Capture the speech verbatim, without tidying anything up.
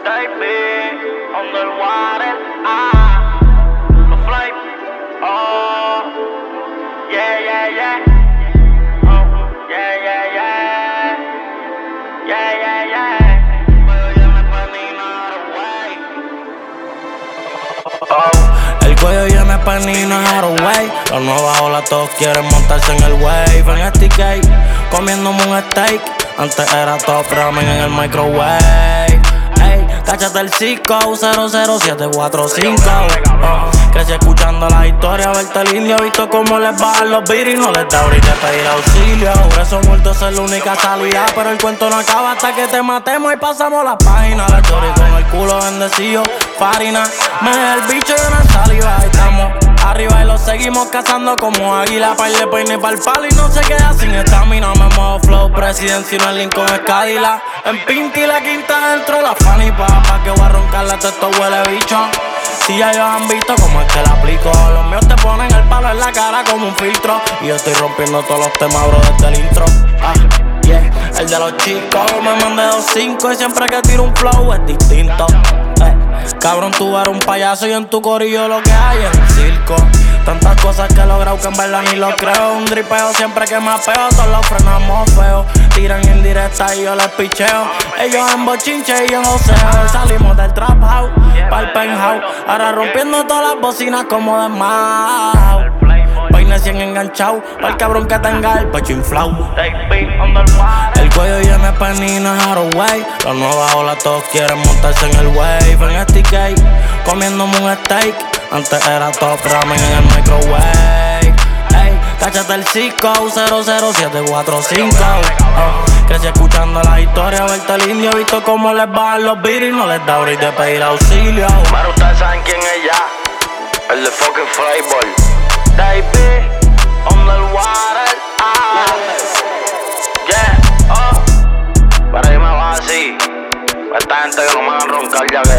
Baby, underwater, ah, the flight, oh, yeah, yeah, yeah, oh, yeah, yeah, yeah, yeah, yeah, yeah, pero ya me panina away, oh. El cuello lleno de panina Hathaway. Las nuevas olas todos quieren montarse en el wave. En este cake, comiéndome un steak. Antes era top ramen en el microwave. Ey, cáchate el Cisco cero cero siete cuatro cinco. uh, Crecí escuchando la historia, verte el indio. Visto cómo les bajan los beats y no les da ahorita pedir auxilio. Preso muerto es la única salida, pero el cuento no acaba hasta que te matemos y pasamos la página. La story con el culo bendecido, farina. Me el bicho y una saliva. Estamos arriba y lo seguimos cazando como águila. Par de peine pa'l palo y no se queda sin estamina. Me muevo flow presidencia y no el Lincoln es Cadillac. En Pinti la quinta dentro la Fanny pa, pa que voy a roncarle a todo esto huele bicho. Si ya ellos han visto cómo es que la aplico. Los míos te ponen el palo en la cara como un filtro. Y yo estoy rompiendo todos los temas, bro, desde el intro. Ah, yeah, el de los chicos me mandé dos cinco y siempre que tiro un flow es distinto. Eh, cabrón, tú eres un payaso y en tu corillo lo que hay es un circo. Tantas cosas que he logrado que en verdad ni lo creo. Un dripeo siempre que me apeo, todos los frenamos feos. Tiran en directa y yo les picheo. Ellos en bochinche y yo en joseo. Salimos del trap house pa'l penthouse. Ahora rompiendo todas las bocinas como de Mao. Vaina cien enganchado, pa'l cabrón que tenga el pecho inflao. El cuello lleno de panina Hathaway. Las nuevas olas todos quieren montarse en el wave. En este cake, comiéndome un steak. Antes era top ramen en el microwave. Ey, cáchate el Cisco cero cero siete cuatro cinco. uh, Crecí escuchando la historia, verte el indio. Visto cómo les bajan los beats y no les da break de pedir auxilio. Pero ustedes saben quién es ya, el de fucking Flavor. Baby, underwater, ah, yeah, oh. Para irme va así, esta gente que no me van a roncar ya